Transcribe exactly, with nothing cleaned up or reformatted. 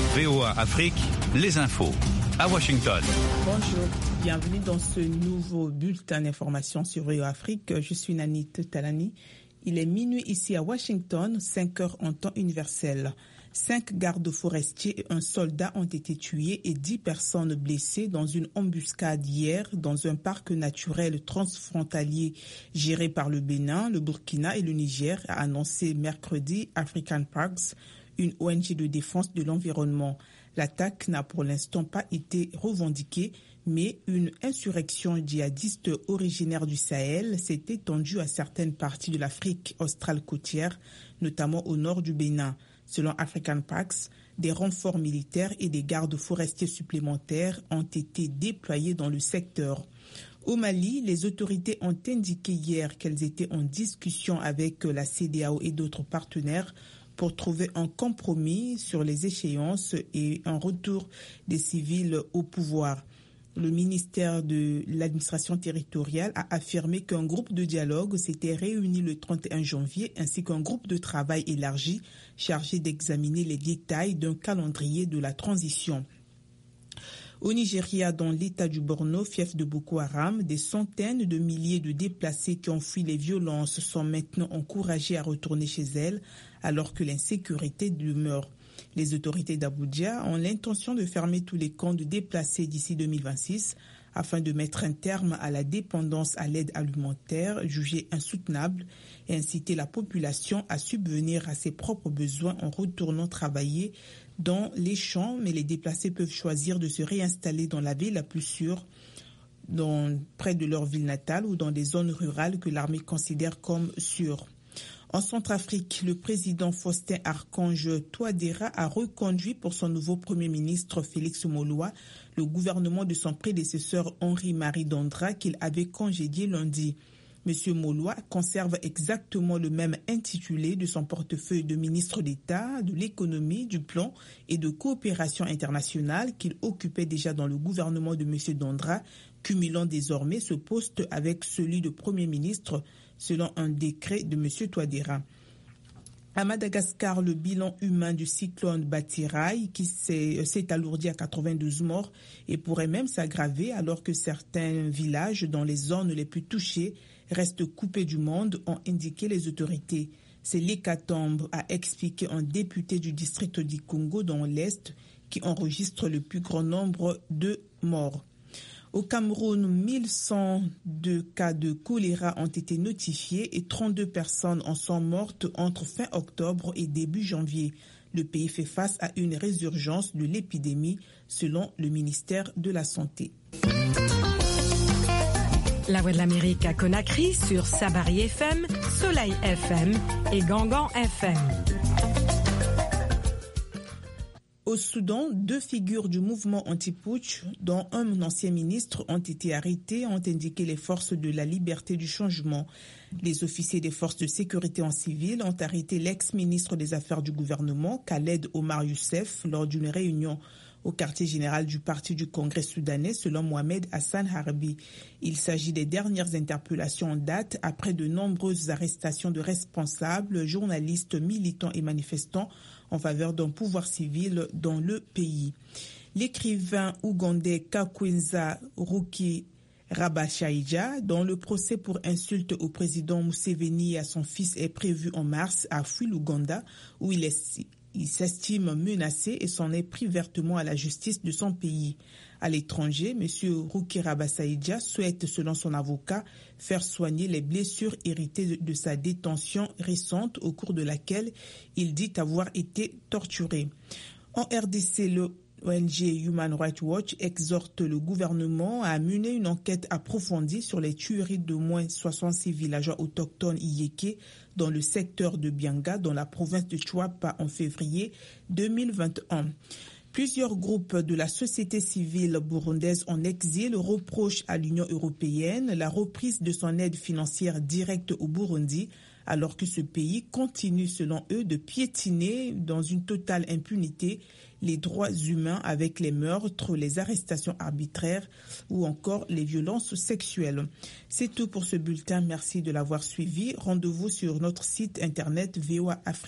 V O A Afrique, les infos. À Washington. Bonjour, bienvenue dans ce nouveau bulletin d'information sur V O A Afrique. Je suis Nanit Talani. Il est minuit ici à Washington, cinq heures en temps universel. Cinq gardes forestiers et un soldat ont été tués et dix personnes blessées dans une embuscade hier dans un parc naturel transfrontalier géré par le Bénin, le Burkina et le Niger, a annoncé mercredi African Parks, une O N G de défense de l'environnement. L'attaque n'a pour l'instant pas été revendiquée, mais une insurrection djihadiste originaire du Sahel s'est étendue à certaines parties de l'Afrique australe côtière, notamment au nord du Bénin. Selon African Parks, des renforts militaires et des gardes forestiers supplémentaires ont été déployés dans le secteur. Au Mali, les autorités ont indiqué hier qu'elles étaient en discussion avec la C E D E A O et d'autres partenaires pour trouver un compromis sur les échéances et un retour des civils au pouvoir. Le ministère de l'administration territoriale a affirmé qu'un groupe de dialogue s'était réuni le trente et un janvier ainsi qu'un groupe de travail élargi chargé d'examiner les détails d'un calendrier de la transition. Au Nigeria, dans l'état du Borno, fief de Boko Haram, des centaines de milliers de déplacés qui ont fui les violences sont maintenant encouragés à retourner chez elles alors que l'insécurité demeure. Les autorités d'Abuja ont l'intention de fermer tous les camps de déplacés d'ici deux mille vingt-six afin de mettre un terme à la dépendance à l'aide alimentaire jugée insoutenable et inciter la population à subvenir à ses propres besoins en retournant travailler dans les champs, mais les déplacés peuvent choisir de se réinstaller dans la ville la plus sûre, dans, près de leur ville natale ou dans des zones rurales que l'armée considère comme sûres. En Centrafrique, le président Faustin Archange Touadéra a reconduit pour son nouveau Premier ministre Félix Moloa le gouvernement de son prédécesseur Henri-Marie Dandra qu'il avait congédié lundi. M. Moloa conserve exactement le même intitulé de son portefeuille de ministre d'État, de l'économie, du plan et de coopération internationale qu'il occupait déjà dans le gouvernement de M. Dandra, cumulant désormais ce poste avec celui de Premier ministre selon un décret de M. Touadéra. À Madagascar, le bilan humain du cyclone Batirai, qui s'est, s'est alourdi à quatre-vingt-douze morts et pourrait même s'aggraver alors que certains villages dans les zones les plus touchées restent coupés du monde, ont indiqué les autorités. C'est l'hécatombe, a expliqué un député du district du Congo dans l'Est, qui enregistre le plus grand nombre de morts. Au Cameroun, mille cent deux cas de choléra ont été notifiés et trente-deux personnes en sont mortes entre fin octobre et début janvier. Le pays fait face à une résurgence de l'épidémie, selon le ministère de la Santé. La Voix de l'Amérique à Conakry sur Sabari F M, Soleil F M et Gangan F M. Au Soudan, deux figures du mouvement anti-putsch, dont un ancien ministre, ont été arrêtés, ont indiqué les forces de la liberté du changement. Les officiers des forces de sécurité en civil ont arrêté l'ex-ministre des Affaires du gouvernement, Khaled Omar Youssef, lors d'une réunion au quartier général du Parti du Congrès soudanais, selon Mohamed Hassan Harbi. Il s'agit des dernières interpellations en date après de nombreuses arrestations de responsables, journalistes, militants et manifestants en faveur d'un pouvoir civil dans le pays. L'écrivain ougandais Kakwenza Ruki Rabashaija, dont le procès pour insulte au président Museveni et à son fils est prévu en mars, a fui l'Ouganda où il est Il s'estime menacé et s'en est pris vertement à la justice de son pays. À l'étranger, M. Ruki Rabashaija souhaite, selon son avocat, faire soigner les blessures héritées de sa détention récente au cours de laquelle il dit avoir été torturé. En R D C, le O N G Human Rights Watch exhorte le gouvernement à mener une enquête approfondie sur les tueries d'au moins soixante-six villageois autochtones Iyeke dans le secteur de Bianga, dans la province de Chouapa, en février deux mille vingt et un. Plusieurs groupes de la société civile burundaise en exil reprochent à l'Union européenne la reprise de son aide financière directe au Burundi, alors que ce pays continue, selon eux, de piétiner dans une totale impunité les droits humains avec les meurtres, les arrestations arbitraires ou encore les violences sexuelles. C'est tout pour ce bulletin. Merci de l'avoir suivi. Rendez-vous sur notre site internet V O A Afrique.